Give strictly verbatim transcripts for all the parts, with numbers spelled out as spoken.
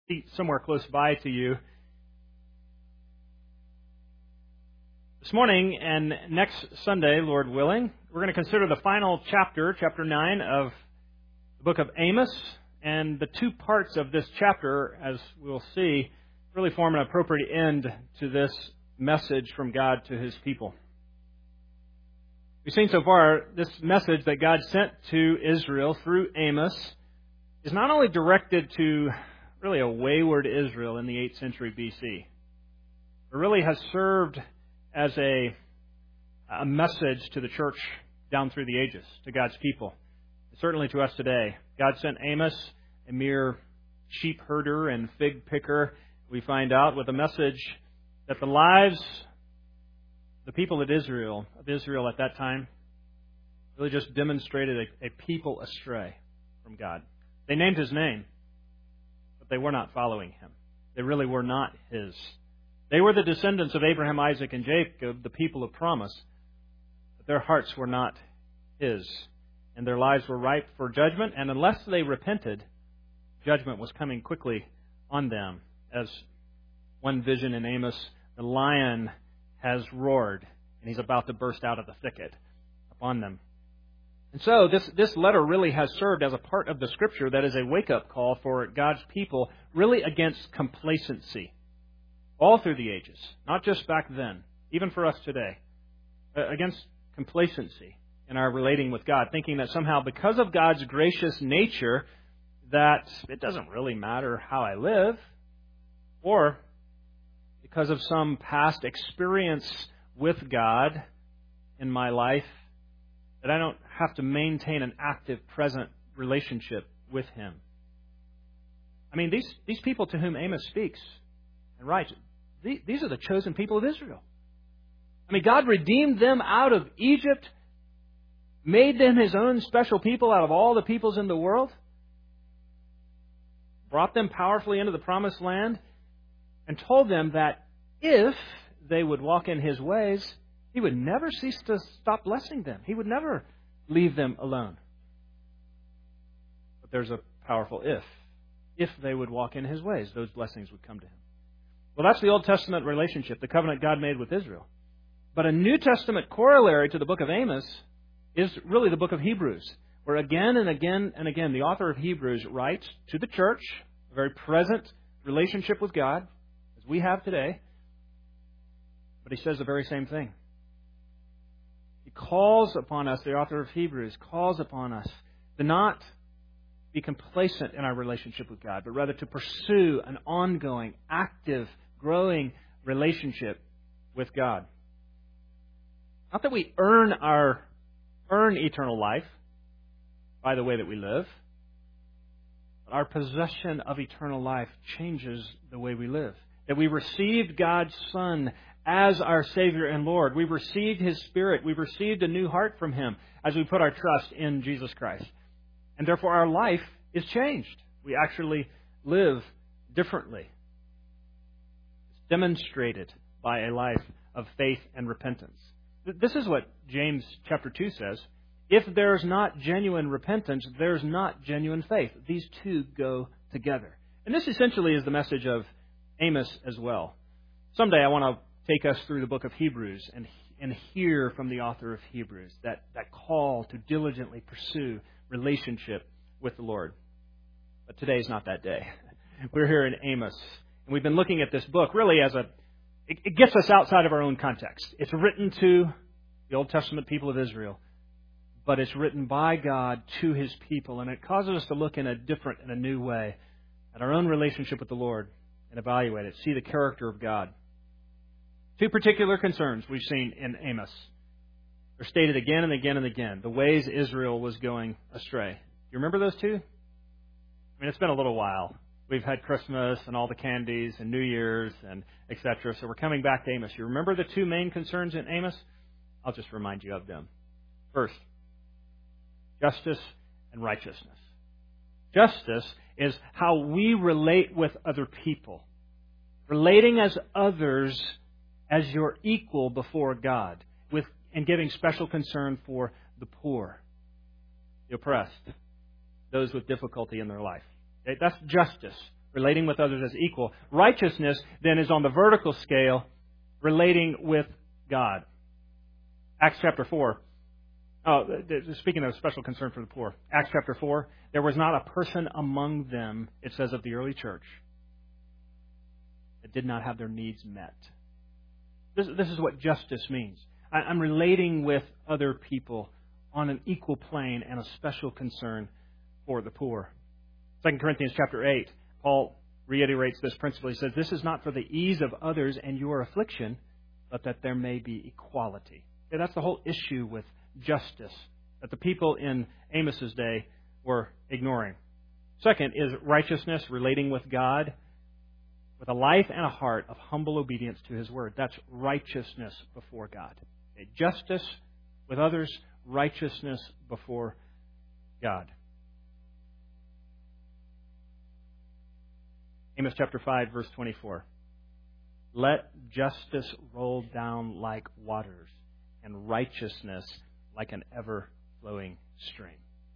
seat somewhere close by to you. This morning and next Sunday, Lord willing, we're going to consider the final chapter, chapter nine of the book of Amos. And the two parts of this chapter, as we'll see, really form an appropriate end to this message from God to His people. We've seen so far this message that God sent to Israel through Amos is not only directed to really a wayward Israel in the eighth century B C, but really has served as a, a message to the church down through the ages, to God's people, certainly to us today. God sent Amos, a mere sheep herder and fig picker, we find out, with a message that the lives the people of Israel, of Israel at that time, really just demonstrated a, a people astray from God. They named His name, but they were not following Him. They really were not His. They were the descendants of Abraham, Isaac, and Jacob, the people of promise, but their hearts were not His, and their lives were ripe for judgment, and unless they repented, judgment was coming quickly on them. As one vision in Amos, the lion has roared, and he's about to burst out of the thicket upon them. And so this, this letter really has served as a part of the Scripture that is a wake-up call for God's people, really against complacency, all through the ages, not just back then, even for us today, uh, against complacency in our relating with God, thinking that somehow because of God's gracious nature, that it doesn't really matter how I live, or because of some past experience with God in my life, that I don't have to maintain an active, present relationship with Him. I mean, these, these people to whom Amos speaks and writes, these are the chosen people of Israel. I mean, God redeemed them out of Egypt, made them His own special people out of all the peoples in the world, brought them powerfully into the promised land, and told them that if they would walk in His ways, He would never cease to stop blessing them. He would never leave them alone. But there's a powerful if. If they would walk in His ways, those blessings would come to Him. Well, that's the Old Testament relationship, the covenant God made with Israel. But a New Testament corollary to the book of Amos is really the book of Hebrews, where again and again and again the author of Hebrews writes to the church, a very present relationship with God, as we have today, but he says the very same thing. He calls upon us, the author of Hebrews calls upon us to not be complacent in our relationship with God, but rather to pursue an ongoing, active, growing relationship with God. Not that we earn our earn eternal life by the way that we live, but our possession of eternal life changes the way we live. That we received God's Son as our Savior and Lord. We've received His Spirit. We've received a new heart from Him as we put our trust in Jesus Christ. And therefore our life is changed. We actually live differently. It's demonstrated by a life of faith and repentance. This is what James chapter two says. If there's not genuine repentance, there's not genuine faith. These two go together. And this essentially is the message of Amos as well. Someday I want to take us through the book of Hebrews and, and hear from the author of Hebrews that, that call to diligently pursue relationship with the Lord. But today is not that day. We're here in Amos, and we've been looking at this book really as a, it, it gets us outside of our own context. It's written to the Old Testament people of Israel, but it's written by God to His people, and it causes us to look in a different and a new way at our own relationship with the Lord and evaluate it, see the character of God. Two particular concerns we've seen in Amos. They're stated again and again and again. The ways Israel was going astray. You remember those two? I mean, it's been a little while. We've had Christmas and all the candies and New Year's and et cetera. So we're coming back to Amos. You remember the two main concerns in Amos? I'll just remind you of them. First, justice and righteousness. Justice is how we relate with other people. Relating as others as your equal before God, with and giving special concern for the poor, the oppressed, those with difficulty in their life. Okay? That's justice. relating with others as equal. Righteousness then is on the vertical scale, relating with God. Acts chapter four. Oh, speaking of special concern for the poor. Acts chapter four. There was not a person among them, it says of the early church, that did not have their needs met. This, this is what justice means. I, I'm relating with other people on an equal plane and a special concern for the poor. Second Corinthians chapter eight, Paul reiterates this principle. He says, this is not for the ease of others and your affliction, but that there may be equality. Okay, that's the whole issue with justice that the people in Amos's day were ignoring. Second is righteousness, relating with God with a life and a heart of humble obedience to His Word. That's righteousness before God. Okay, justice with others, righteousness before God. Amos chapter five, verse twenty-four. Let justice roll down like waters, and righteousness like an ever-flowing stream.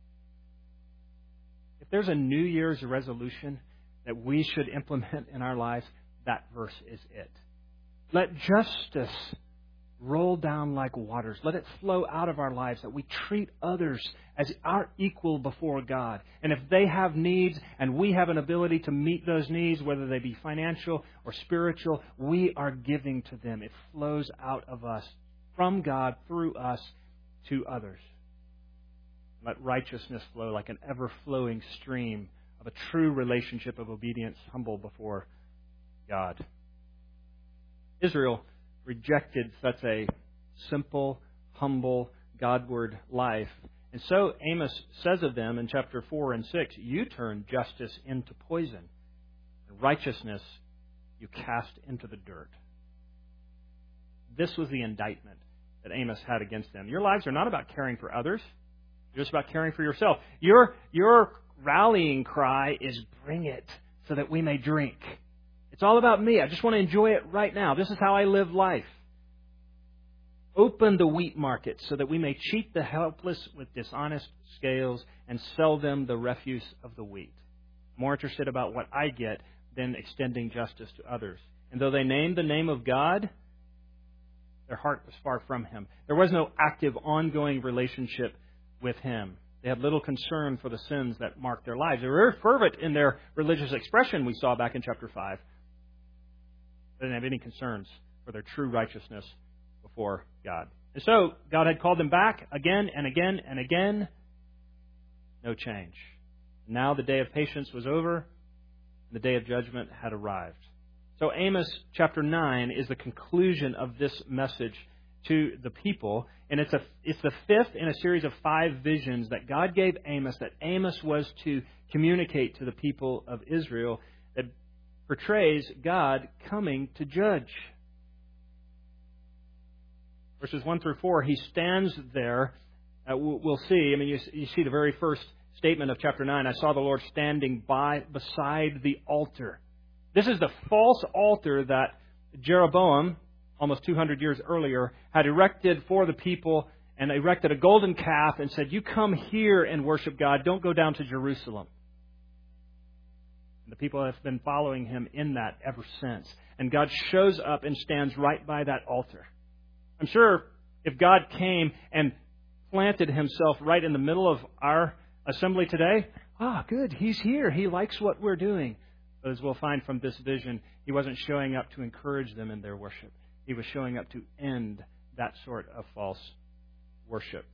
If there's a New Year's resolution that we should implement in our lives, that verse is it. Let justice roll down like waters. Let it flow out of our lives, that we treat others as our equal before God. And if they have needs and we have an ability to meet those needs, whether they be financial or spiritual, we are giving to them. It flows out of us, from God, through us, to others. Let righteousness flow like an ever-flowing stream of a true relationship of obedience, humble before God. Israel rejected such a simple, humble, Godward life. And so Amos says of them in chapter four and six, you turn justice into poison, and righteousness you cast into the dirt. This was the indictment that Amos had against them. Your lives are not about caring for others. You're just about caring for yourself. Your, your rallying cry is bring it so that we may drink. It's all about me. I just want to enjoy it right now. This is how I live life. Open the wheat market so that we may cheat the helpless with dishonest scales and sell them the refuse of the wheat. More interested about what I get than extending justice to others. And though they named the name of God, their heart was far from Him. There was no active, ongoing relationship with Him. They had little concern for the sins that marked their lives. They were very fervent in their religious expression, we saw back in chapter five. They didn't have any concerns for their true righteousness before God. And so, God had called them back again and again and again. No change. Now the day of patience was over, and the day of judgment had arrived. So Amos chapter nine is the conclusion of this message to the people, and it's a it's the fifth in a series of five visions that God gave Amos, that Amos was to communicate to the people of Israel, that portrays God coming to judge. Verses one through four, he stands there. Uh, we'll see. I mean, you, you see the very first statement of chapter nine. I saw the Lord standing by beside the altar. This is the false altar that Jeroboam, almost two hundred years earlier, had erected for the people, and erected a golden calf and said, you come here and worship God. Don't go down to Jerusalem. And the people have been following him in that ever since. And God shows up and stands right by that altar. I'm sure if God came and planted Himself right in the middle of our assembly today, ah, good, He's here. He likes what we're doing. But as we'll find from this vision, He wasn't showing up to encourage them in their worship. He was showing up to end that sort of false worship.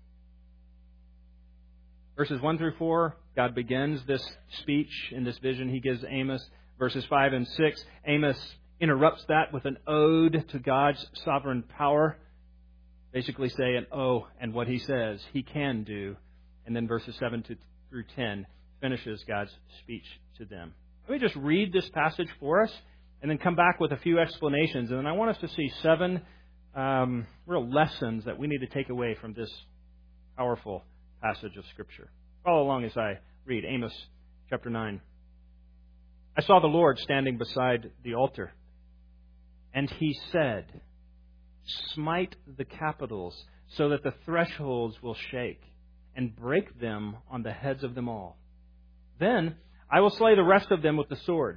Verses one through four, God begins this speech in this vision He gives Amos. Verses five and six, Amos interrupts that with an ode to God's sovereign power. Basically saying, oh, and what He says He can do. And then verses seven to, through ten finishes God's speech to them. Let me just read this passage for us and then come back with a few explanations. And then I want us to see seven um, real lessons that we need to take away from this powerful passage of Scripture. Follow along as I read Amos chapter nine. I saw the Lord standing beside the altar, and He said, smite the capitals so that the thresholds will shake, and break them on the heads of them all. Then I will slay the rest of them with the sword,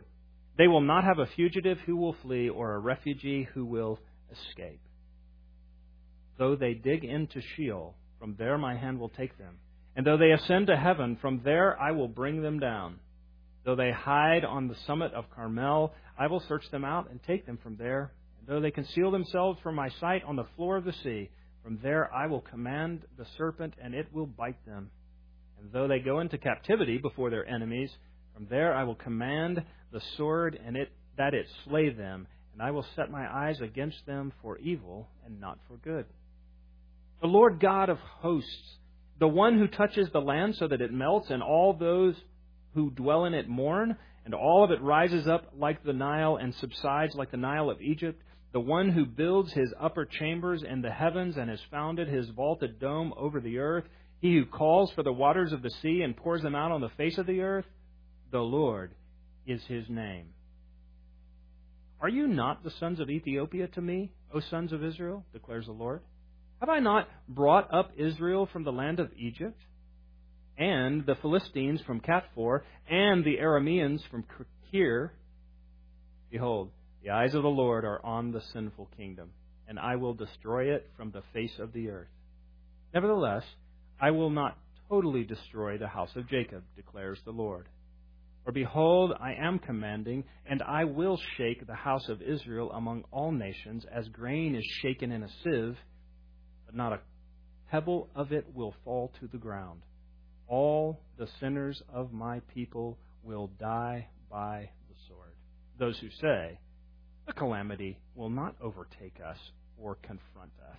They will not have a fugitive who will flee or a refugee who will escape. Though they dig into Sheol, from there my hand will take them. And though they ascend to heaven, from there I will bring them down. Though they hide on the summit of Carmel, I will search them out and take them from there. And though they conceal themselves from my sight on the floor of the sea, from there I will command the serpent, and it will bite them. And though they go into captivity before their enemies, from there I will command the sword, and it that it slay them. And I will set my eyes against them for evil and not for good. The Lord God of hosts, the one who touches the land so that it melts, and all those who dwell in it mourn, and all of it rises up like the Nile and subsides like the Nile of Egypt, the one who builds his upper chambers in the heavens and has founded his vaulted dome over the earth, he who calls for the waters of the sea and pours them out on the face of the earth, the Lord is his name. Are you not the sons of Ethiopia to me, O sons of Israel, declares the Lord? Have I not brought up Israel from the land of Egypt, and the Philistines from Kaphtor, and the Arameans from Kir? Behold, the eyes of the Lord are on the sinful kingdom, and I will destroy it from the face of the earth. Nevertheless, I will not totally destroy the house of Jacob, declares the Lord. For behold, I am commanding, and I will shake the house of Israel among all nations, as grain is shaken in a sieve, but not a pebble of it will fall to the ground. All the sinners of my people will die by the sword. Those who say, the calamity will not overtake us or confront us.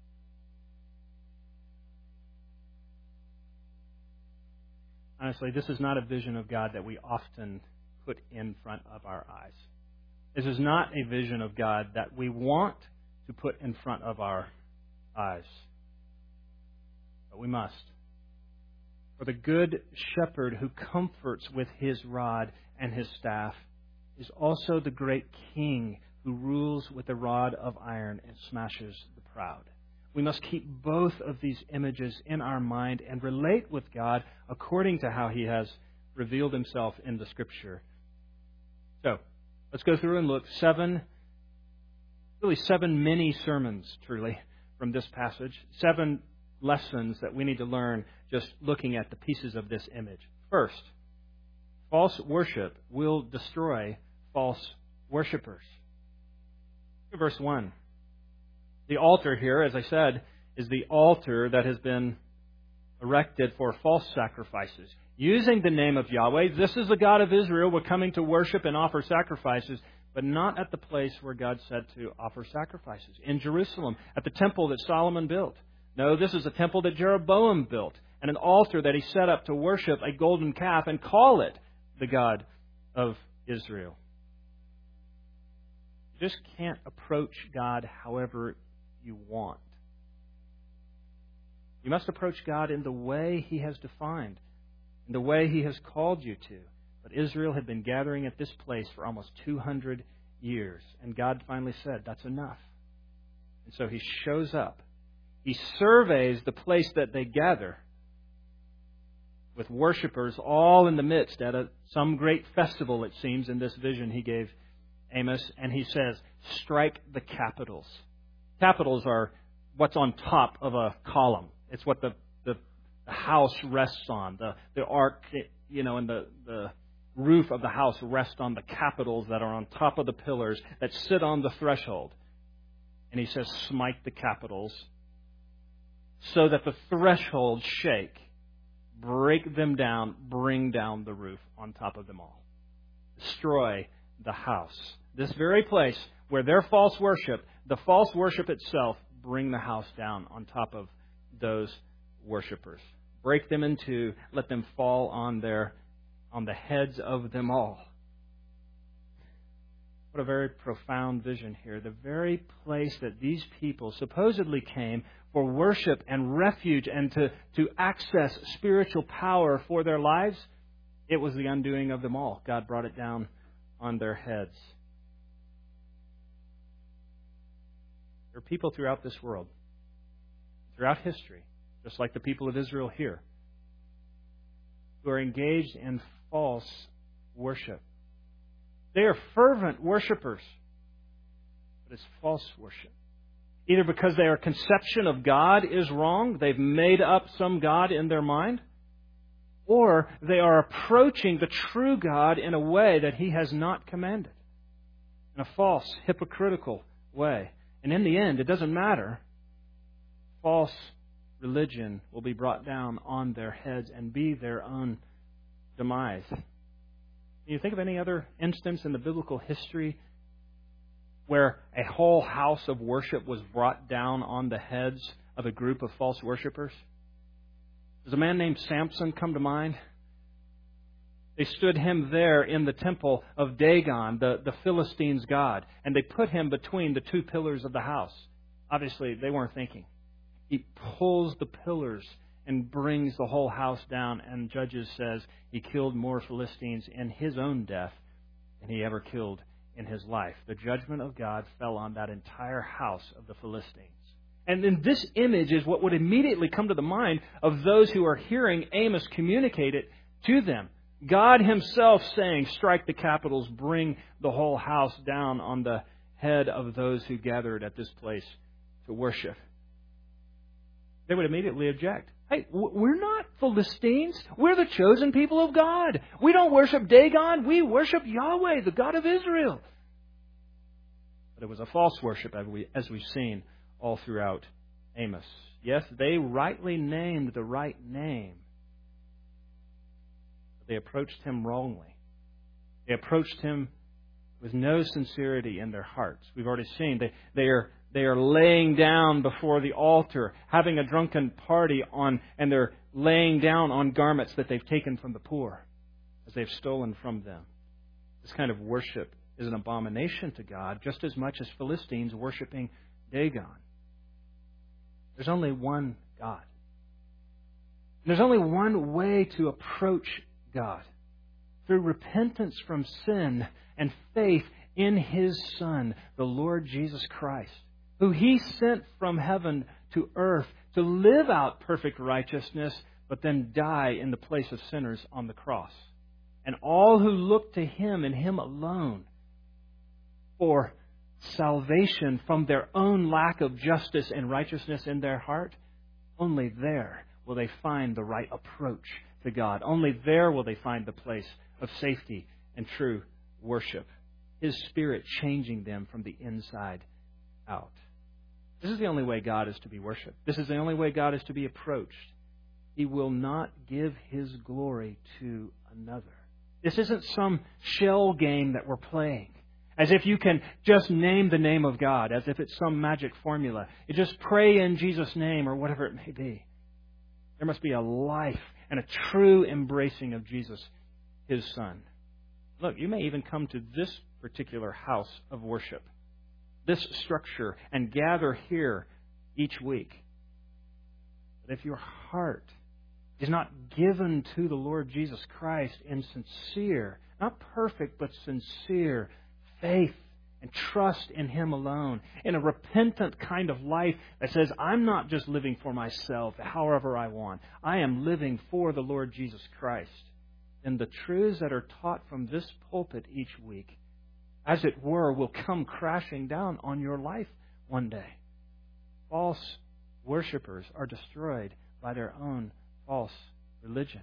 Honestly, this is not a vision of God that we often put in front of our eyes. This is not a vision of God that we want to put in front of our eyes. But we must. For the good shepherd who comforts with his rod and his staff is also the great king who rules with a rod of iron and smashes the proud. We must keep both of these images in our mind and relate with God according to how he has revealed himself in the Scripture. So, let's go through and look seven, really seven mini sermons, truly, from this passage. Seven lessons that we need to learn just looking at the pieces of this image. First, false worship will destroy false worshipers. Verse one. The altar here, as I said, is the altar that has been erected for false sacrifices. Using the name of Yahweh, this is the God of Israel. We're coming to worship and offer sacrifices, but not at the place where God said to offer sacrifices. In Jerusalem, at the temple that Solomon built. No, this is a temple that Jeroboam built, and an altar that he set up to worship a golden calf and call it the God of Israel. You just can't approach God however you want. You must approach God in the way he has defined, in the way he has called you to. But Israel had been gathering at this place for almost two hundred years, and God finally said, that's enough. And so he shows up. He surveys the place that they gather with worshipers all in the midst at a, some great festival, it seems, in this vision he gave Amos. And he says, strike the capitals. Capitals are what's on top of a column. It's what the, the, the house rests on. The, the ark, you know, and the, the roof of the house rests on the capitals that are on top of the pillars that sit on the threshold. And he says, smite the capitals so that the thresholds shake. Break them down, bring down the roof on top of them all. Destroy the house. This very place where their false worship, the false worship itself, bring the house down on top of those worshipers. Break them in two, let them fall on their on the heads of them all. What a very profound vision here. The very place that these people supposedly came for worship and refuge and to, to access spiritual power for their lives, it was the undoing of them all. God brought it down on their heads. There are people throughout this world, throughout history, just like the people of Israel here, who are engaged in false worship. They are fervent worshipers, but it's false worship. Either because their conception of God is wrong, they've made up some God in their mind, or they are approaching the true God in a way that He has not commanded, in a false, hypocritical way. And in the end, it doesn't matter. False religion will be brought down on their heads and be their own demise. Can you think of any other instance in the biblical history where a whole house of worship was brought down on the heads of a group of false worshipers? Does a man named Samson come to mind? They stood him there in the temple of Dagon, the, the Philistines' god, and they put him between the two pillars of the house. Obviously, they weren't thinking. He pulls the pillars and brings the whole house down, and Judges says he killed more Philistines in his own death than he ever killed in his life. The judgment of God fell on that entire house of the Philistines. And then this image is what would immediately come to the mind of those who are hearing Amos communicate it to them. God Himself saying, strike the capitals, bring the whole house down on the head of those who gathered at this place to worship. They would immediately object. Hey, we're not Philistines. We're the chosen people of God. We don't worship Dagon. We worship Yahweh, the God of Israel. But it was a false worship, as we've seen all throughout Amos. Yes, they rightly named the right name. But they approached Him wrongly. They approached Him with no sincerity in their hearts. We've already seen they, they are They are laying down before the altar, having a drunken party on, and they're laying down on garments that they've taken from the poor as they've stolen from them. This kind of worship is an abomination to God, just as much as Philistines worshiping Dagon. There's only one God. There's only one way to approach God, through repentance from sin and faith in His Son, the Lord Jesus Christ, who He sent from heaven to earth to live out perfect righteousness, but then die in the place of sinners on the cross. And all who look to Him and Him alone for salvation from their own lack of justice and righteousness in their heart, only there will they find the right approach to God. Only there will they find the place of safety and true worship. His Spirit changing them from the inside out. This is the only way God is to be worshipped. This is the only way God is to be approached. He will not give His glory to another. This isn't some shell game that we're playing, as if you can just name the name of God, as if it's some magic formula. You just pray in Jesus' name or whatever it may be. There must be a life and a true embracing of Jesus, His Son. Look, you may even come to this particular house of worship, this structure, and gather here each week. But if your heart is not given to the Lord Jesus Christ in sincere, not perfect, but sincere faith and trust in Him alone, in a repentant kind of life that says, I'm not just living for myself, however I want. I am living for the Lord Jesus Christ. And the truths that are taught from this pulpit each week, as it were, will come crashing down on your life one day. False worshipers are destroyed by their own false religion,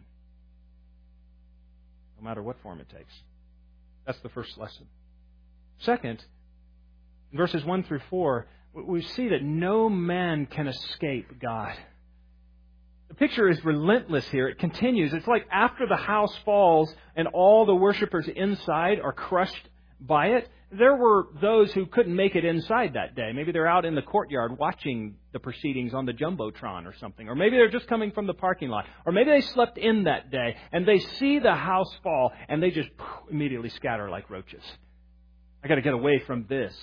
no matter what form it takes. That's the first lesson. Second, in verses one through four, we see that no man can escape God. The picture is relentless here. It continues. It's like after the house falls and all the worshipers inside are crushed by it, there were those who couldn't make it inside that day. Maybe they're out in the courtyard watching the proceedings on the Jumbotron or something. Or maybe they're just coming from the parking lot. Or maybe they slept in that day and they see the house fall and they just immediately scatter like roaches. I got to get away from this.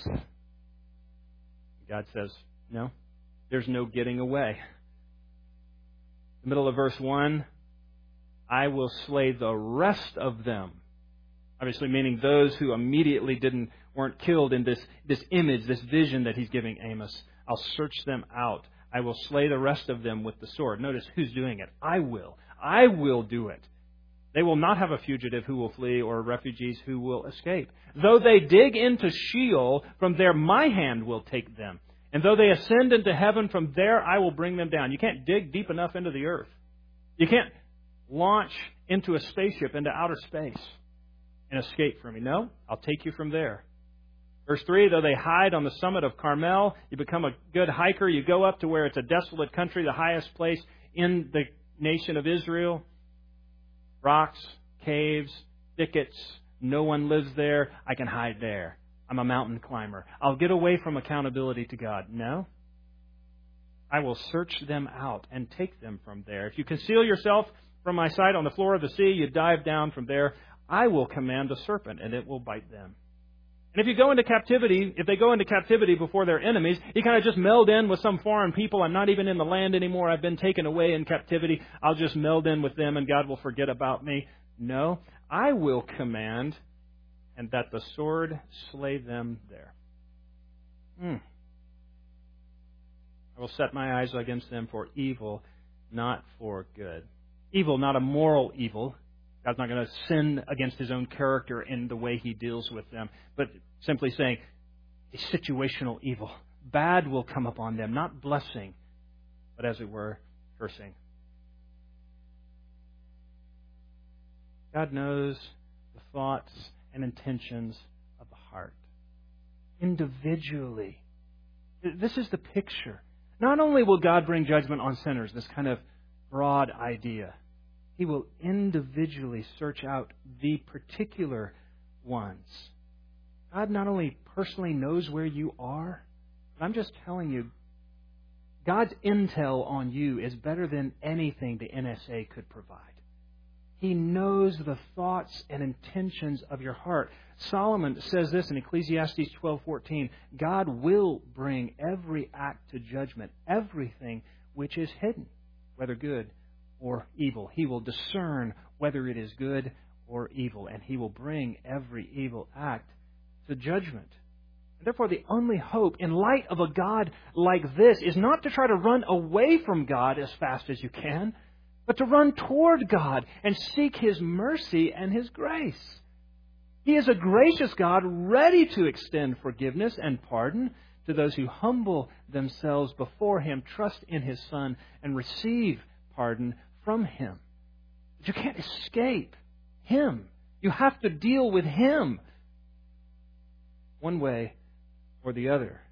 God says, no, there's no getting away. The middle of verse one, I will slay the rest of them. Obviously meaning those who immediately didn't weren't killed in this, this image, this vision that He's giving Amos. I'll search them out. I will slay the rest of them with the sword. Notice who's doing it. I will. I will do it. They will not have a fugitive who will flee or refugees who will escape. Though they dig into Sheol, from there my hand will take them. And though they ascend into heaven, from there I will bring them down. You can't dig deep enough into the earth. You can't launch into a spaceship into outer space and escape from me. No, I'll take you from there. Verse three, though they hide on the summit of Carmel, you become a good hiker. You go up to where it's a desolate country, the highest place in the nation of Israel. Rocks, caves, thickets, no one lives there. I can hide there. I'm a mountain climber. I'll get away from accountability to God. No. I will search them out and take them from there. If you conceal yourself from my sight on the floor of the sea, you dive down from there. I will command a serpent, and it will bite them. And if you go into captivity, if they go into captivity before their enemies, you kind of just meld in with some foreign people. I'm not even in the land anymore. I've been taken away in captivity. I'll just meld in with them, and God will forget about me. No, I will command, and that the sword slay them there. Hmm. I will set my eyes against them for evil, not for good. Evil, not a moral evil. God's not going to sin against His own character in the way He deals with them, but simply saying a situational evil. Bad will come upon them, not blessing, but as it were, cursing. God knows the thoughts and intentions of the heart. Individually. This is the picture. Not only will God bring judgment on sinners, this kind of broad idea, He will individually search out the particular ones. God not only personally knows where you are, but I'm just telling you, God's intel on you is better than anything the N S A could provide. He knows the thoughts and intentions of your heart. Solomon says this in Ecclesiastes twelve fourteen, God will bring every act to judgment, everything which is hidden, whether good or evil. He will discern whether it is good or evil, and He will bring every evil act to judgment. Therefore, the only hope in light of a God like this is not to try to run away from God as fast as you can, but to run toward God and seek His mercy and His grace. He is a gracious God, ready to extend forgiveness and pardon to those who humble themselves before Him, trust in His Son, and receive pardon from Him. But you can't escape Him. You have to deal with Him one way or the other.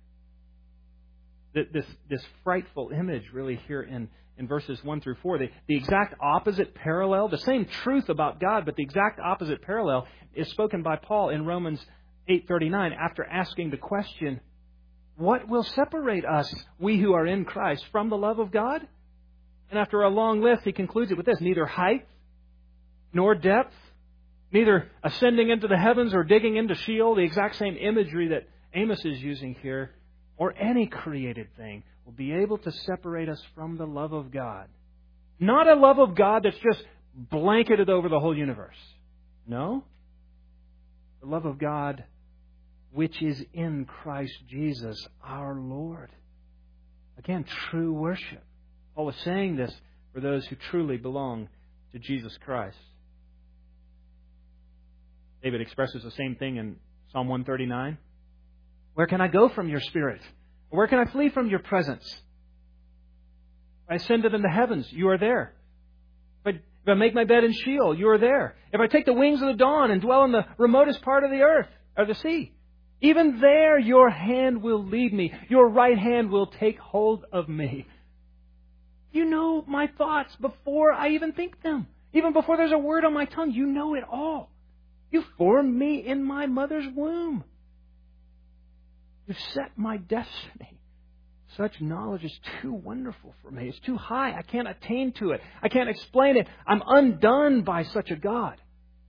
This, this frightful image really here in, in verses one through four, the, the exact opposite parallel, the same truth about God, but the exact opposite parallel is spoken by Paul in Romans eight thirty-nine after asking the question, what will separate us, we who are in Christ, from the love of God? And after a long list, he concludes it with this: neither height nor depth, neither ascending into the heavens or digging into Sheol, the exact same imagery that Amos is using here, or any created thing will be able to separate us from the love of God. Not a love of God that's just blanketed over the whole universe. No. The love of God which is in Christ Jesus our Lord. Again, true worship. Paul is saying this for those who truly belong to Jesus Christ. David expresses the same thing in Psalm one thirty-nine. Where can I go from your Spirit? Where can I flee from your presence? If I ascended into the heavens, you are there. If I, if I make my bed in Sheol, you are there. If I take the wings of the dawn and dwell in the remotest part of the earth, or the sea, even there your hand will lead me. Your right hand will take hold of me. You know my thoughts before I even think them. Even before there's a word on my tongue, you know it all. You formed me in my mother's womb. You've set my destiny. Such knowledge is too wonderful for me. It's too high. I can't attain to it. I can't explain it. I'm undone by such a God.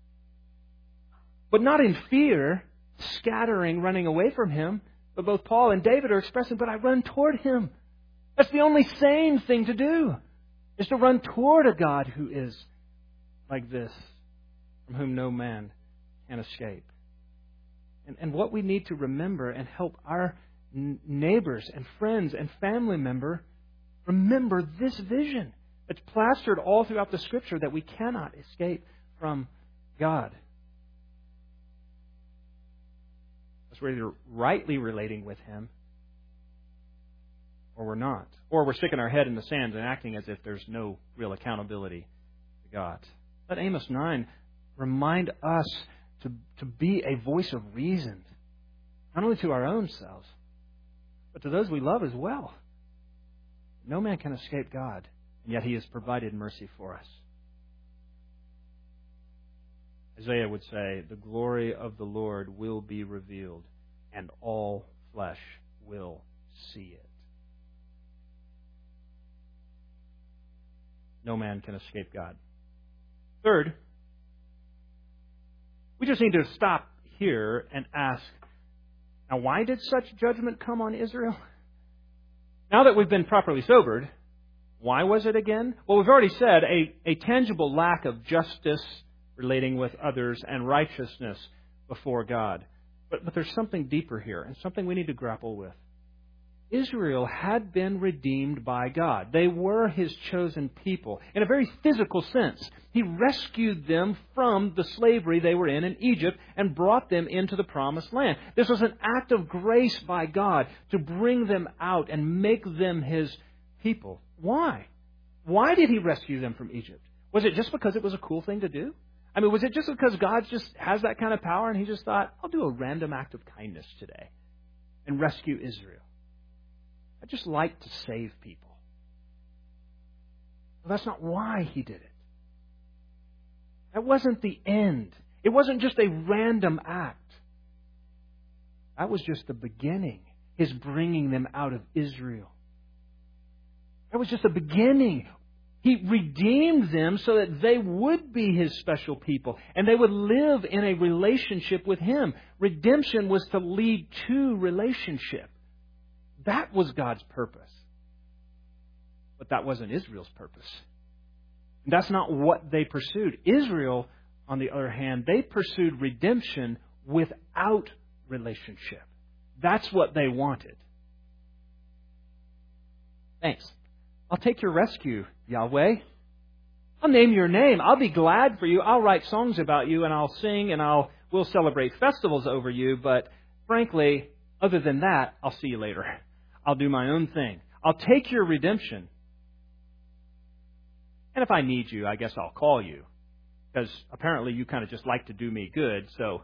But not in fear, scattering, running away from Him. But both Paul and David are expressing, but I run toward Him. That's the only sane thing to do, is to run toward a God who is like this, from whom no man can escape. And, and what we need to remember and help our n- neighbors and friends and family member remember this vision that's plastered all throughout the Scripture that we cannot escape from God. We're either rightly relating with Him or we're not. Or we're sticking our head in the sand and acting as if there's no real accountability to God. Let Amos nine remind us to, to be a voice of reason, not only to our own selves, but to those we love as well. No man can escape God, and yet He has provided mercy for us. Isaiah would say, the glory of the Lord will be revealed, and all flesh will see it. No man can escape God. Third, we just need to stop here and ask, now why did such judgment come on Israel? Now that we've been properly sobered, why was it again? Well, we've already said a, a tangible lack of justice relating with others and righteousness before God. But, but there's something deeper here, and something we need to grapple with. Israel had been redeemed by God. They were His chosen people. In a very physical sense, He rescued them from the slavery they were in in Egypt and brought them into the promised land. This was an act of grace by God to bring them out and make them His people. Why? Why did He rescue them from Egypt? Was it just because it was a cool thing to do? I mean, was it just because God just has that kind of power and He just thought, I'll do a random act of kindness today and rescue Israel? I just like to save people. Well, that's not why He did it. That wasn't the end. It wasn't just a random act. That was just the beginning, His bringing them out of Israel. That was just the beginning. He redeemed them so that they would be His special people and they would live in a relationship with Him. Redemption was to lead to relationship. That was God's purpose. But that wasn't Israel's purpose. And that's not what they pursued. Israel, on the other hand, they pursued redemption without relationship. That's what they wanted. Thanks. I'll take your rescue, Yahweh. I'll name your name. I'll be glad for you. I'll write songs about you, and I'll sing, and I'll we'll celebrate festivals over you. But frankly, other than that, I'll see you later. I'll do my own thing. I'll take your redemption. And if I need you, I guess I'll call you. Because apparently you kind of just like to do me good. So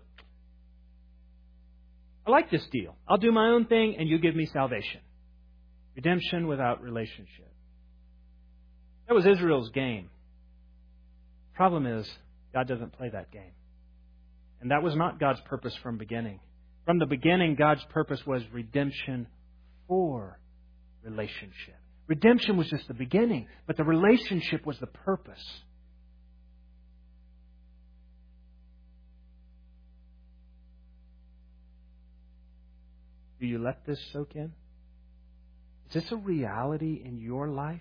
I like this deal. I'll do my own thing, and you give me salvation. Redemption without relationship. That was Israel's game. Problem is, God doesn't play that game. And that was not God's purpose from beginning. From the beginning, God's purpose was redemption for relationship. Redemption was just the beginning, but the relationship was the purpose. Do you let this soak in? Is this a reality in your life?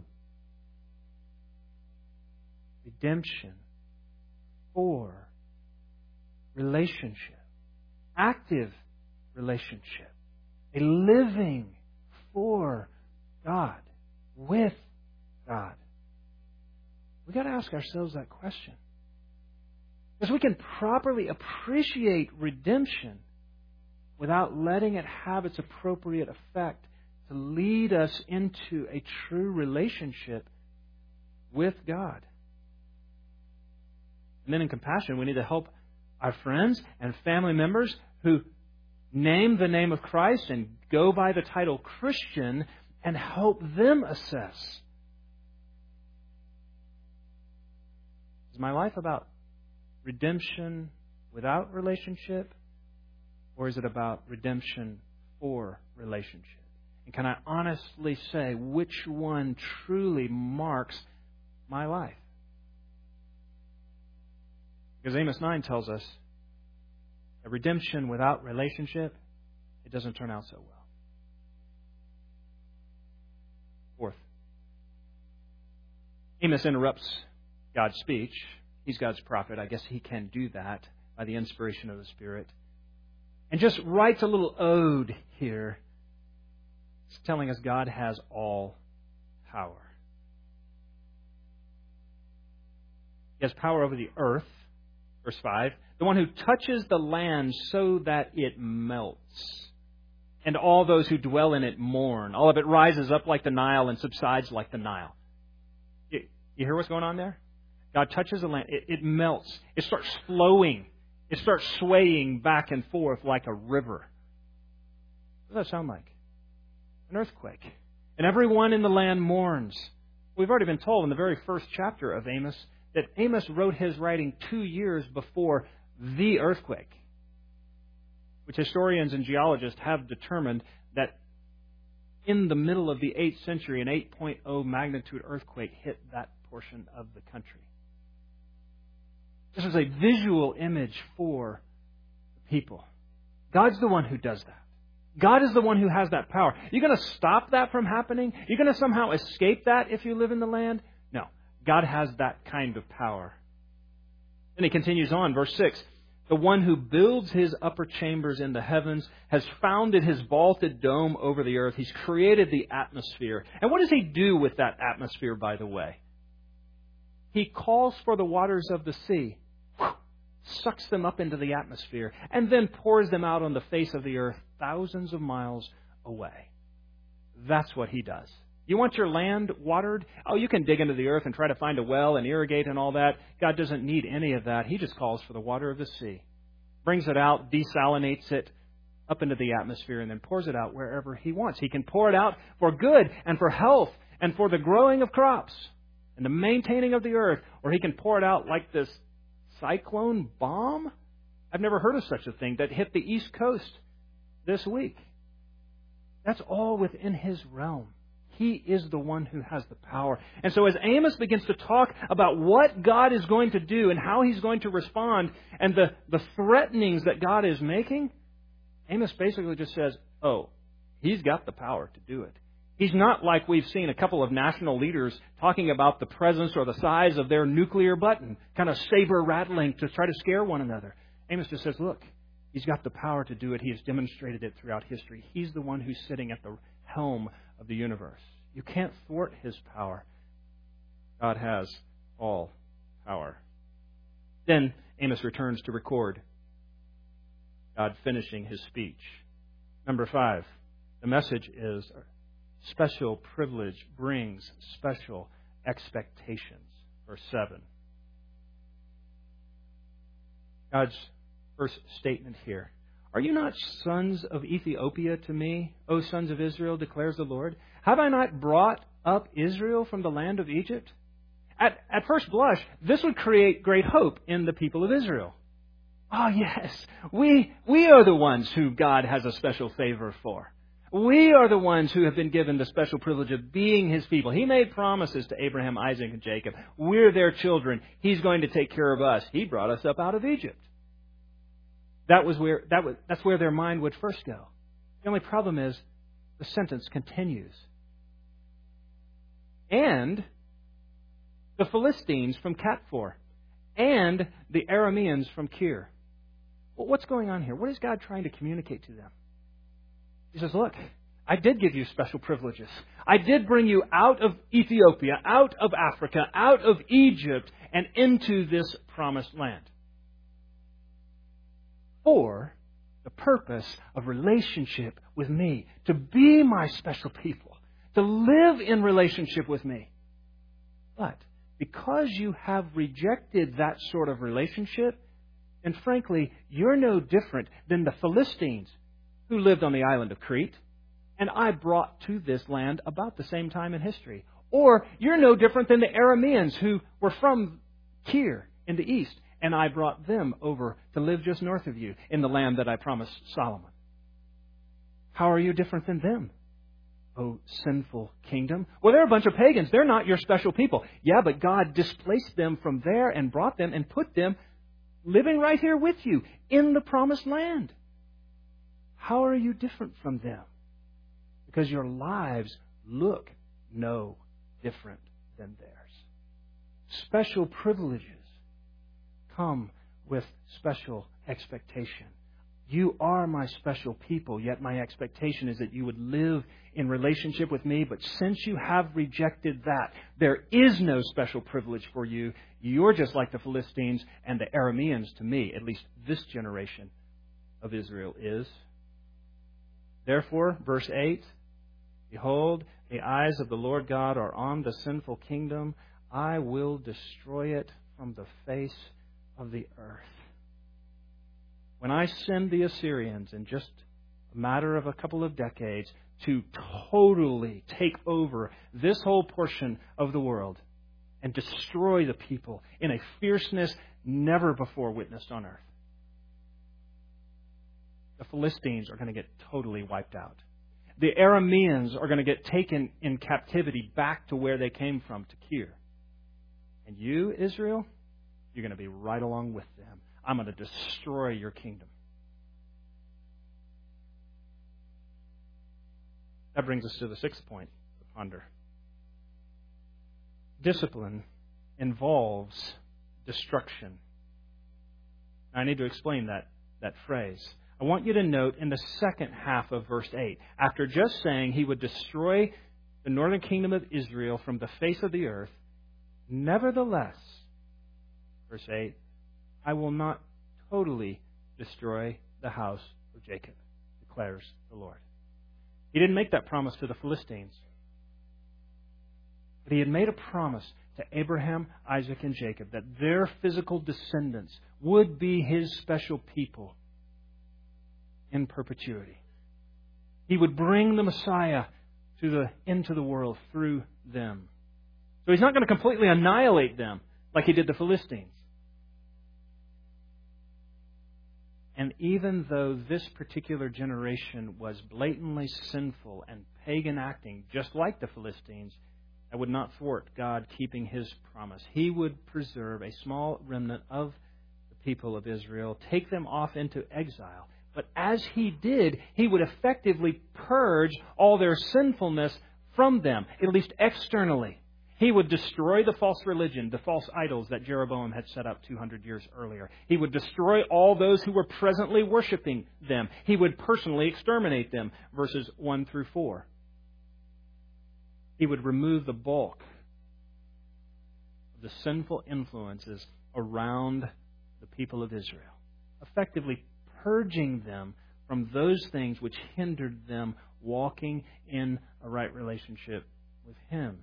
Redemption for relationship. Active relationship. A living for God. With God. We've got to ask ourselves that question. Because we can properly appreciate redemption without letting it have its appropriate effect to lead us into a true relationship with God. And then in compassion, we need to help our friends and family members who name the name of Christ and go by the title Christian and help them assess. Is my life about redemption without relationship, or is it about redemption for relationship? And can I honestly say which one truly marks my life? Because Amos nine tells us that redemption without relationship, it doesn't turn out so well. Fourth, Amos interrupts God's speech. He's God's prophet. I guess he can do that by the inspiration of the Spirit. And just writes a little ode here. It's telling us God has all power. He has power over the earth. Verse five. The one who touches the land so that it melts, and all those who dwell in it mourn. All of it rises up like the Nile and subsides like the Nile. You, you hear what's going on there? God touches the land. It, it melts. It starts flowing. It starts swaying back and forth like a river. What does that sound like? An earthquake. And everyone in the land mourns. We've already been told in the very first chapter of Amos that Amos wrote his writing two years before the earthquake, which historians and geologists have determined that in the middle of the eighth century, an eight point oh magnitude earthquake hit that portion of the country. This is a visual image for the people. God's the one who does that. God is the one who has that power. You're going to stop that from happening? You're going to somehow escape that if you live in the land? No. God has that kind of power. Then he continues on, verse six. The one who builds his upper chambers in the heavens has founded his vaulted dome over the earth. He's created the atmosphere. And what does he do with that atmosphere, by the way? He calls for the waters of the sea, sucks them up into the atmosphere, and then pours them out on the face of the earth thousands of miles away. That's what he does. You want your land watered? Oh, you can dig into the earth and try to find a well and irrigate and all that. God doesn't need any of that. He just calls for the water of the sea, brings it out, desalinates it up into the atmosphere, and then pours it out wherever he wants. He can pour it out for good and for health and for the growing of crops and the maintaining of the earth, or he can pour it out like this cyclone bomb. I've never heard of such a thing that hit the East Coast this week. That's all within his realm. He is the one who has the power. And so as Amos begins to talk about what God is going to do and how he's going to respond and the, the threatenings that God is making, Amos basically just says, oh, he's got the power to do it. He's not like we've seen a couple of national leaders talking about the presence or the size of their nuclear button, kind of saber rattling to try to scare one another. Amos just says, look, he's got the power to do it. He has demonstrated it throughout history. He's the one who's sitting at the helm of the universe. You can't thwart his power. God has all power. Then Amos returns to record God finishing his speech. Number five, the message is special privilege brings special expectations. Verse seven. God's first statement here. Are you not sons of Ethiopia to me, O sons of Israel, declares the Lord? Have I not brought up Israel from the land of Egypt? At, at first blush, this would create great hope in the people of Israel. Oh, yes, we, we are the ones who God has a special favor for. We are the ones who have been given the special privilege of being his people. He made promises to Abraham, Isaac, and Jacob. We're their children. He's going to take care of us. He brought us up out of Egypt. That was where that was that's where their mind would first go. The only problem is the sentence continues. And the Philistines from Katfor, and the Arameans from Kir. Well, what's going on here? What is God trying to communicate to them? He says, look, I did give you special privileges. I did bring you out of Ethiopia, out of Africa, out of Egypt, and into this promised land. For the purpose of relationship with me, to be my special people, to live in relationship with me. But because you have rejected that sort of relationship, and frankly, you're no different than the Philistines who lived on the island of Crete, and I brought to this land about the same time in history. Or you're no different than the Arameans who were from Kir in the east, and I brought them over to live just north of you in the land that I promised Solomon. How are you different than them, O sinful kingdom? Well, they're a bunch of pagans. They're not your special people. Yeah, but God displaced them from there and brought them and put them living right here with you in the promised land. How are you different from them? Because your lives look no different than theirs. Special privileges come with special expectation. You are my special people, yet my expectation is that you would live in relationship with me. But since you have rejected that, there is no special privilege for you. You're just like the Philistines and the Arameans to me, at least this generation of Israel is. Therefore, verse eight, behold, the eyes of the Lord God are on the sinful kingdom. I will destroy it from the face of the earth. When I send the Assyrians in just a matter of a couple of decades to totally take over this whole portion of the world and destroy the people in a fierceness never before witnessed on earth, the Philistines are going to get totally wiped out. The Arameans are going to get taken in captivity back to where they came from, to Kir. And you, Israel, you're going to be right along with them. I'm going to destroy your kingdom. That brings us to the sixth point to ponder. Discipline involves destruction. Now, I need to explain that, that phrase. I want you to note in the second half of verse eight, after just saying he would destroy the northern kingdom of Israel from the face of the earth, nevertheless, verse eight, I will not totally destroy the house of Jacob, declares the Lord. He didn't make that promise to the Philistines, but he had made a promise to Abraham, Isaac, and Jacob that their physical descendants would be his special people in perpetuity. He would bring the Messiah to the, into the world through them. So he's not going to completely annihilate them like he did the Philistines. And even though this particular generation was blatantly sinful and pagan acting, just like the Philistines, that would not thwart God keeping his promise. He would preserve a small remnant of the people of Israel, take them off into exile. But as he did, he would effectively purge all their sinfulness from them, at least externally. He would destroy the false religion, the false idols that Jeroboam had set up two hundred years earlier. He would destroy all those who were presently worshiping them. He would personally exterminate them, verses one through four. He would remove the bulk of the sinful influences around the people of Israel, effectively purging them from those things which hindered them walking in a right relationship with him.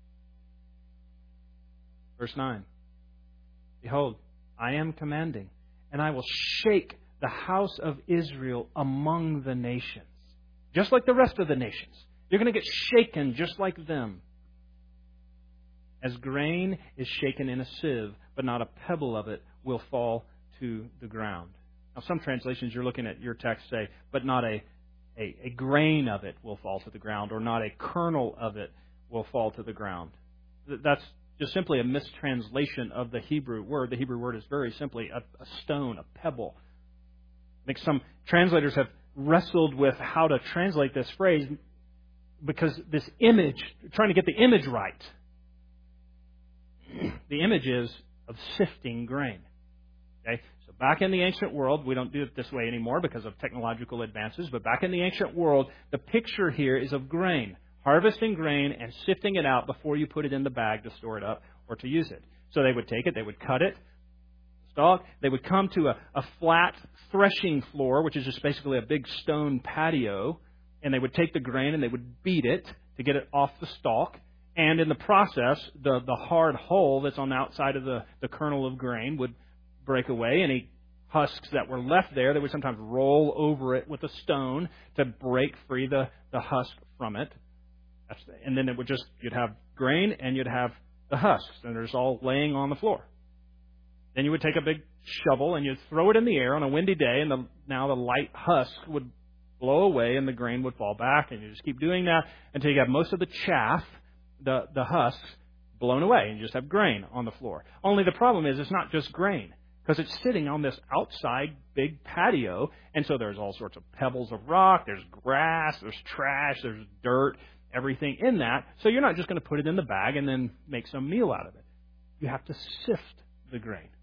Verse nine, behold, I am commanding, and I will shake the house of Israel among the nations, just like the rest of the nations. You're going to get shaken just like them. As grain is shaken in a sieve, but not a pebble of it will fall to the ground. Now, some translations you're looking at your text say, but not a, a, a grain of it will fall to the ground, or not a kernel of it will fall to the ground. That's just simply a mistranslation of the Hebrew word. The Hebrew word is very simply a, a stone, a pebble. I think some translators have wrestled with how to translate this phrase because this image, trying to get the image right. The image is of sifting grain. Okay? So back in the ancient world, we don't do it this way anymore because of technological advances, but back in the ancient world, the picture here is of grain. Harvesting grain and sifting it out before you put it in the bag to store it up or to use it. So they would take it, they would cut it, stalk, they would come to a, a flat threshing floor, which is just basically a big stone patio, and they would take the grain and they would beat it to get it off the stalk. And in the process, the, the hard hull that's on the outside of the, the kernel of grain would break away. Any husks that were left there, they would sometimes roll over it with a stone to break free the, the husk from it. That's the, and then it would just, you'd have grain and you'd have the husks, and they're just all laying on the floor. Then you would take a big shovel and you'd throw it in the air on a windy day, and the, now the light husk would blow away and the grain would fall back, and you just keep doing that until you have most of the chaff, the, the husks, blown away, and you just have grain on the floor. Only the problem is it's not just grain, because it's sitting on this outside big patio, and so there's all sorts of pebbles of rock, there's grass, there's trash, there's dirt, everything in that. So you're not just going to put it in the bag and then make some meal out of it. You have to sift the grain.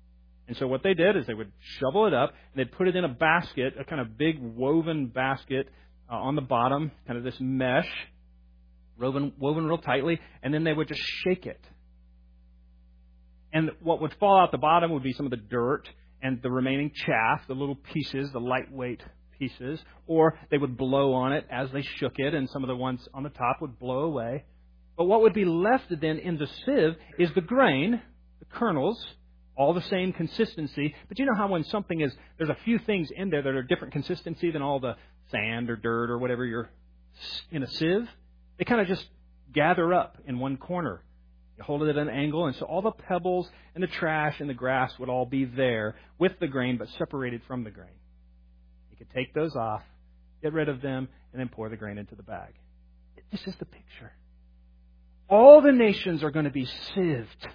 And so what they did is they would shovel it up, and they'd put it in a basket, a kind of big woven basket uh, on the bottom, kind of this mesh, woven, woven real tightly, and then they would just shake it. And what would fall out the bottom would be some of the dirt and the remaining chaff, the little pieces, the lightweight pieces, or they would blow on it as they shook it, and some of the ones on the top would blow away. But what would be left then in the sieve is the grain, the kernels, all the same consistency. But you know how when something is, there's a few things in there that are different consistency than all the sand or dirt or whatever you're in a sieve? They kind of just gather up in one corner. You hold it at an angle, and so all the pebbles and the trash and the grass would all be there with the grain, but separated from the grain. You could take those off, get rid of them, and then pour the grain into the bag. This is the picture. All the nations are going to be sieved.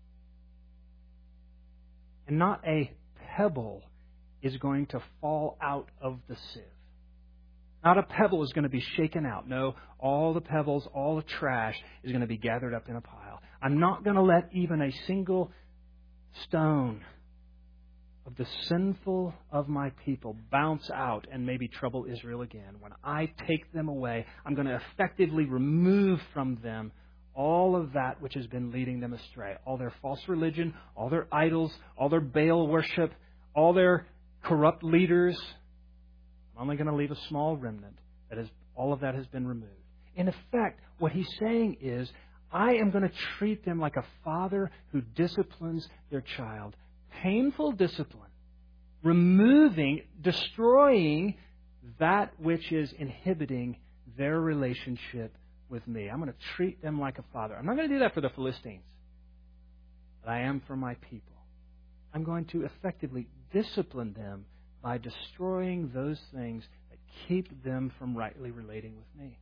And not a pebble is going to fall out of the sieve. Not a pebble is going to be shaken out. No, all the pebbles, all the trash is going to be gathered up in a pile. I'm not going to let even a single stone of the sinful of my people bounce out and maybe trouble Israel again. When I take them away, I'm going to effectively remove from them all of that which has been leading them astray. All their false religion, all their idols, all their Baal worship, all their corrupt leaders. I'm only going to leave a small remnant. That is, all of that has been removed. In effect, what he's saying is, I am going to treat them like a father who disciplines their child. Painful discipline. Removing, destroying that which is inhibiting their relationship with me. I'm going to treat them like a father. I'm not going to do that for the Philistines, but I am for my people. I'm going to effectively discipline them by destroying those things that keep them from rightly relating with me.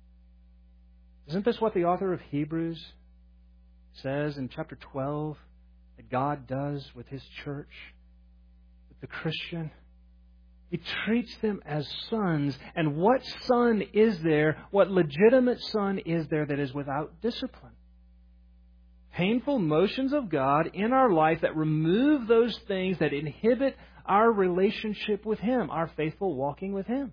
Isn't this what the author of Hebrews says in chapter twelve that God does with His church, with the Christian? He treats them as sons. And what son is there, what legitimate son is there that is without discipline? Painful motions of God in our life that remove those things that inhibit our relationship with Him, our faithful walking with Him.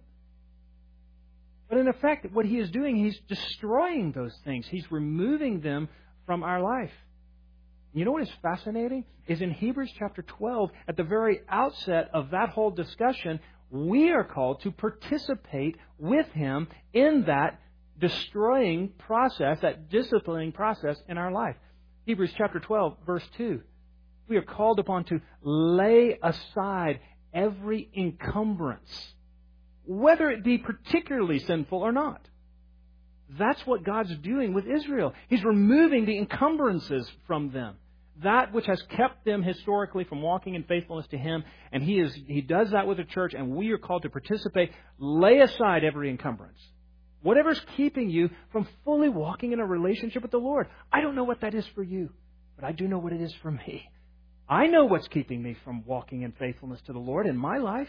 But in effect, what He is doing, He's destroying those things. He's removing them from our life. You know what is fascinating? Is in Hebrews chapter twelve, at the very outset of that whole discussion, we are called to participate with Him in that destroying process, that disciplining process in our life. Hebrews chapter twelve, verse two. We are called upon to lay aside every encumbrance, whether it be particularly sinful or not. That's what God's doing with Israel. He's removing the encumbrances from them. That which has kept them historically from walking in faithfulness to Him. And He is He does that with the church, and we are called to participate. Lay aside every encumbrance. Whatever's keeping you from fully walking in a relationship with the Lord. I don't know what that is for you, but I do know what it is for me. I know what's keeping me from walking in faithfulness to the Lord in my life.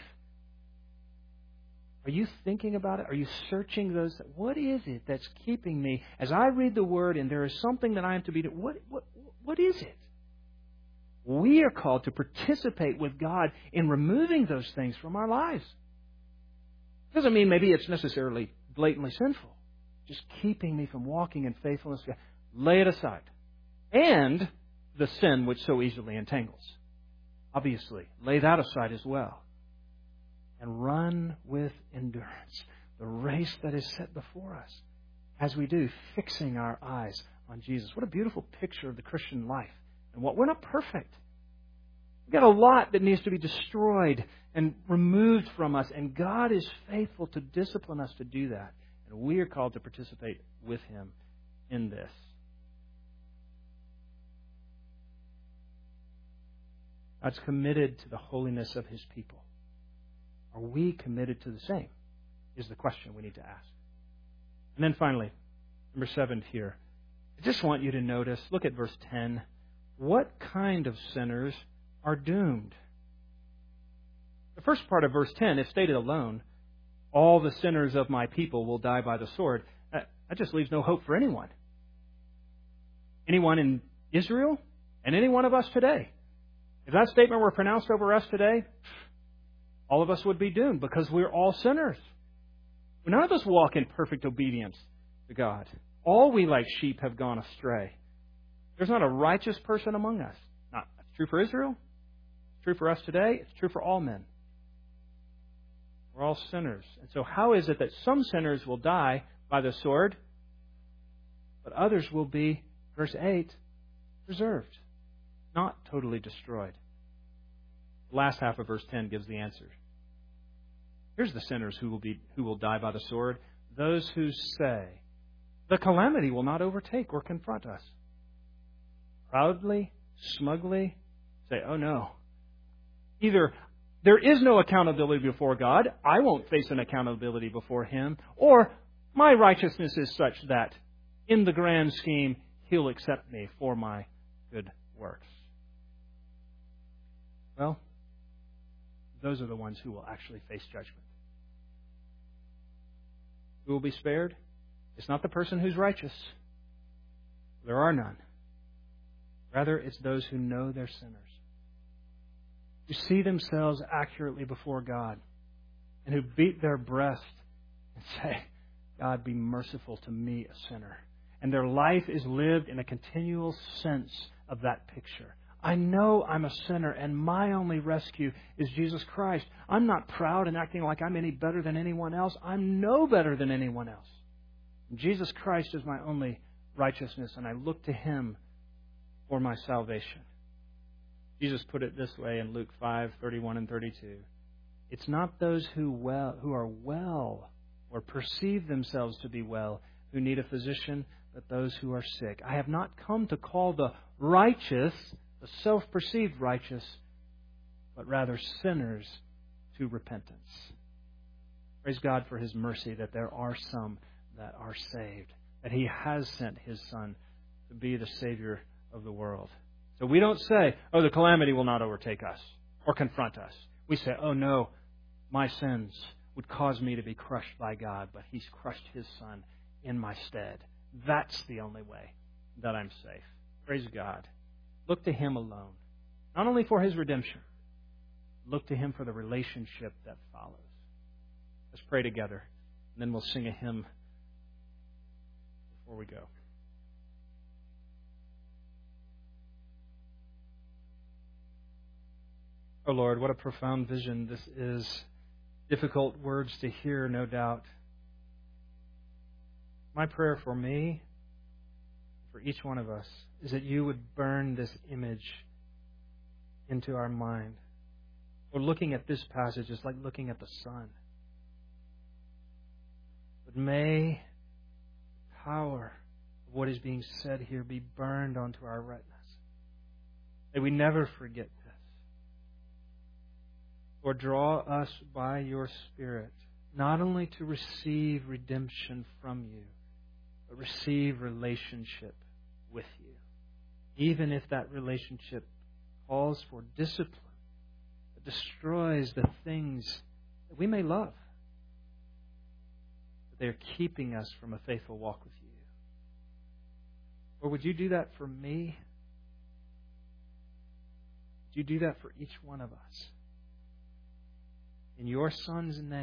Are you thinking about it? Are you searching those? What is it that's keeping me? As I read the Word and there is something that I am to be doing, what, what, what is it? We are called to participate with God in removing those things from our lives. Doesn't mean maybe it's necessarily blatantly sinful. Just keeping me from walking in faithfulness. Lay it aside. And the sin which so easily entangles. Obviously, lay that aside as well. And run with endurance the race that is set before us. As we do, fixing our eyes on Jesus. What a beautiful picture of the Christian life. And what we're not perfect. We've got a lot that needs to be destroyed and removed from us. And God is faithful to discipline us to do that. And we are called to participate with Him in this. God's committed to the holiness of His people. Are we committed to the same? Is the question we need to ask. And then finally, number seven here. I just want you to notice, look at verse ten. What kind of sinners are doomed? The first part of verse ten, if stated alone, all the sinners of my people will die by the sword. That, that just leaves no hope for anyone. Anyone in Israel and any one of us today. If that statement were pronounced over us today, all of us would be doomed because we're all sinners. None of us walk in perfect obedience to God. All we like sheep have gone astray. There's not a righteous person among us. Not, that's true for Israel. It's true for us today. It's true for all men. We're all sinners. And so how is it that some sinners will die by the sword, but others will be, verse eight, preserved, not totally destroyed? The last half of verse ten gives the answer. Here's the sinners who will be who will die by the sword. Those who say, the calamity will not overtake or confront us. Proudly, smugly say, oh no. Either there is no accountability before God, I won't face an accountability before Him, or my righteousness is such that in the grand scheme He'll accept me for my good works. Well, those are the ones who will actually face judgment. Who will be spared? It's not the person who's righteous. There are none. Rather, it's those who know they're sinners, who see themselves accurately before God, and who beat their breast and say, God, be merciful to me, a sinner. And their life is lived in a continual sense of that picture. I know I'm a sinner, and my only rescue is Jesus Christ. I'm not proud and acting like I'm any better than anyone else. I'm no better than anyone else. Jesus Christ is my only righteousness, and I look to Him for my salvation. Jesus put it this way in Luke five, thirty-one and thirty-two. It's not those who well who are well or perceive themselves to be well who need a physician, but those who are sick. I have not come to call the righteous, the self-perceived righteous, but rather sinners to repentance. Praise God for His mercy that there are some that are saved, that He has sent His Son to be the Savior of the world. So we don't say, oh, the calamity will not overtake us or confront us. We say, oh no, my sins would cause me to be crushed by God, but He's crushed His Son in my stead. That's the only way that I'm safe. Praise God. Look to Him alone, not only for His redemption, look to Him for the relationship that follows. Let's pray together, and then we'll sing a hymn before we go. Oh Lord, what a profound vision this is. Difficult words to hear, no doubt. My prayer for me, for each one of us, is that You would burn this image into our mind. Or looking at this passage is like looking at the sun. But may the power of what is being said here be burned onto our retinas. May we never forget this. Lord, draw us by Your Spirit, not only to receive redemption from You, but receive relationship with You, even if that relationship calls for discipline that destroys the things that we may love, but they are keeping us from a faithful walk with You. Or would You do that for me? Would You do that for each one of us? In Your Son's name.